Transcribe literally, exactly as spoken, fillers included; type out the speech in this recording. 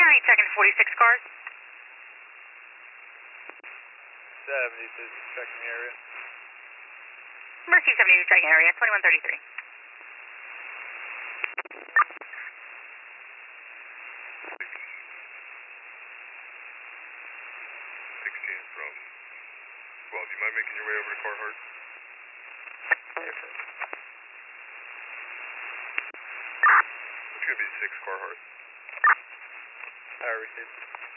Harry checking forty-six cars. seventy-two checking the area. Mercy seventy-two checking area, twenty-one thirty-three. sixteen from twelve. Do you mind making your way over to Carhart? It's going to be six Carhart. I received.